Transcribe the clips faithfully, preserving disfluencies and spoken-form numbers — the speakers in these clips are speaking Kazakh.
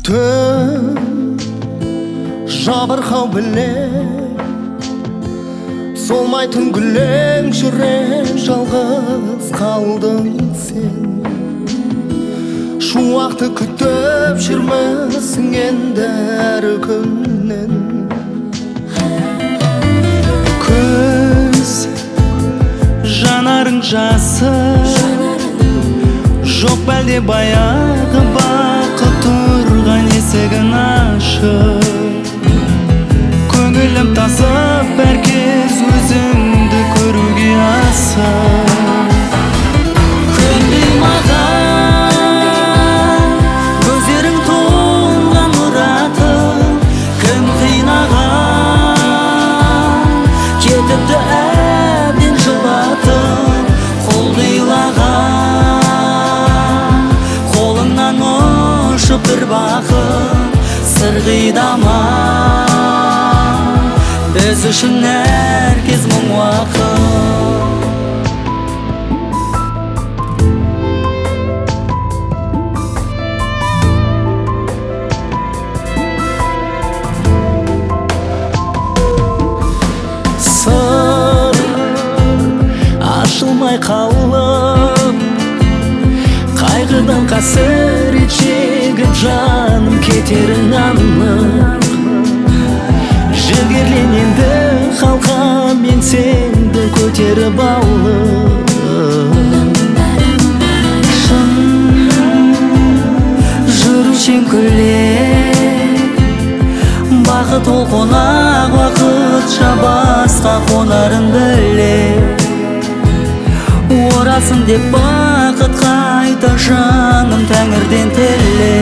түн жабырқау білем, солмай түңгілең жүре жалғыз қалдың сен. Шуақты күтіп жүрмісің енді әр күннен. Көз жанарың жасы, жоқ бәлде баяғы бақыт тұрған есігін ашып. Көңілім тасып әркез өзіңді көруге асып. Көнбей маған көздерің толған мұратым, кім қинаған кетіпті әбден жылатып. Құлдилаған қолыңнан ұшып бір бақыт сырғидама. Біз үшін әркез мұң уақыт. Сыр ашылмай қалып, қайғыдан қасірет шегіп жаным кетерің анық. Жігерлен енді қалқа, мен сенді көтеріп алып. Шын жүрушен күле, бақыт ол қонақ уақытша басқа қонарын біле. Оралсын деп бақыт қайта жаным тәңірден тіле.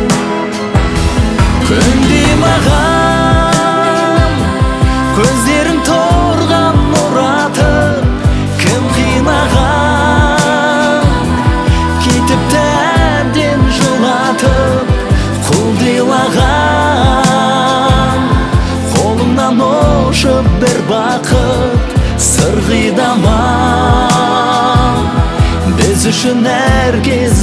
Күндей маған көздерің торған мұратым, кім қинаған кетіпті әбден жылатып. Құлдилаған қолыңнан ұшып бір бақыт сырғидама. Біз үшін әркез